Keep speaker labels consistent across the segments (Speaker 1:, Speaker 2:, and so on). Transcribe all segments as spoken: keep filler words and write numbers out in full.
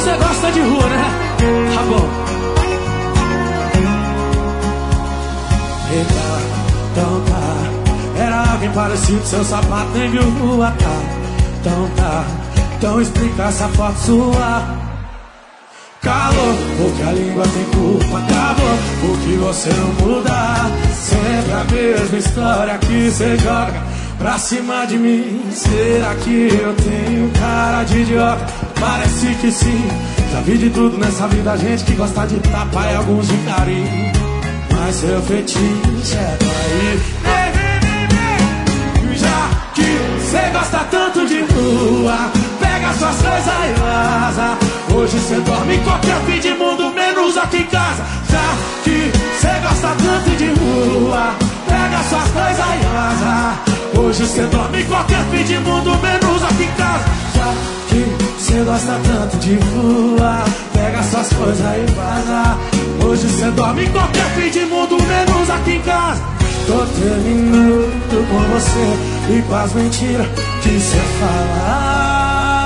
Speaker 1: você gosta de rua, né? Tá bom. Eita, então tá. Era alguém parecido, seu sapato nem viu rua, tá? Então tá. Então explica essa foto sua. Calor, porque a língua tem culpa. Acabou, porque você não muda. Sempre a mesma história que você joga pra cima de mim. Será que eu tenho cara de idiota? Parece que sim. Já vi de tudo nessa vida, gente que gosta de tapa e alguns de carinho. Mas seu fetiche é trair. Já que você gosta tanto de rua, pega suas coisas e vaza. Hoje você dorme em qualquer fim de mundo, menos aqui em casa. Já que você gosta tanto de rua, pega suas coisas e vaza. Hoje você dorme em qualquer fim de mundo, menos aqui em casa. Já que você gosta tanto de rua, pega suas coisas e vaza. Hoje você dorme em qualquer fim de mundo, menos aqui em casa. Tô terminando com você e com as mentiras que você fala.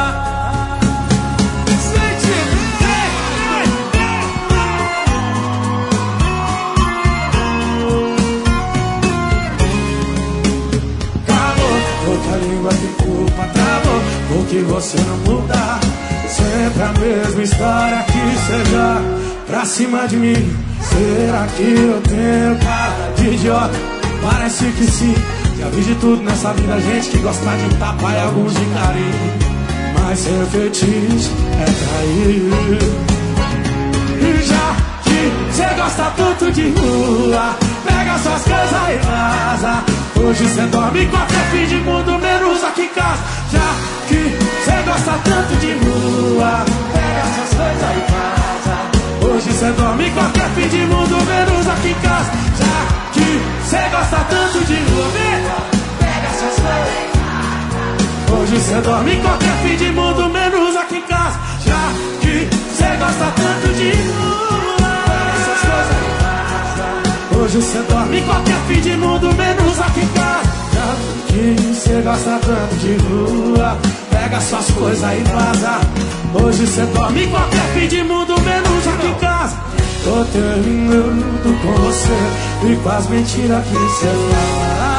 Speaker 1: A língua tem culpa, travou, porque você não muda. Sempre a mesma história que você joga pra cima de mim. Será que eu tenho cara de idiota? Parece que sim. Já vi de tudo nessa vida, gente que gosta de tapa e alguns de carinho. Mas seu fetiche é trair. E já que você gosta tanto de rua, pega suas coisas e vaza. Hoje você dorme em qualquer fim de mundo, menos aqui em casa. Já que você gosta tanto de rua, pega suas coisas e vaza. Hoje você dorme em qualquer fim de mundo, menos aqui em casa. Já que você gosta tanto de rua, pega suas coisas e vaza. Hoje você dorme em qualquer fim de mundo, menos aqui em casa. Já que você gosta tanto de rua, pega suas coisas e vaza. Hoje você dorme em qualquer fim de mundo, menos aqui em casa. Já que você gosta tanto de rua, pega suas coisas e vaza. Hoje você dorme em qualquer fim de mundo, menos aqui em casa. Tô terminando com você e com as mentiras que você fala.